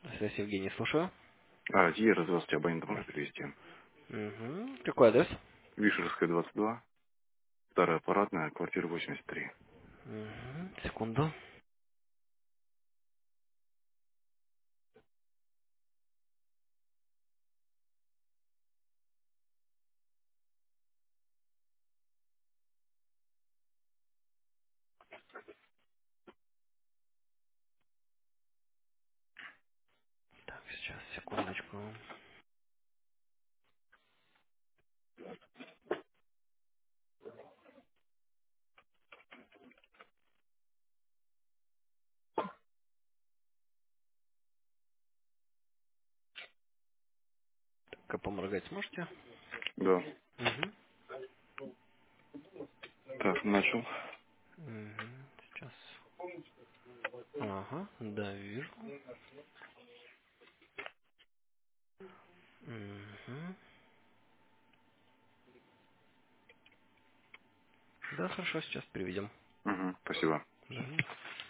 Связь Евгений, слушаю. Тиера, здравствуйте, абонента можно перевести. Угу. Какой адрес? Вишерская, 22, старая аппаратная, квартира 83. Угу. Секунду. Так, сейчас, секундочку. Как поморгать сможете? Да. Угу. Так, начал. Угу. Сейчас. Ага, да, вижу. Угу. Да, хорошо, сейчас переведем. Угу, спасибо. Да.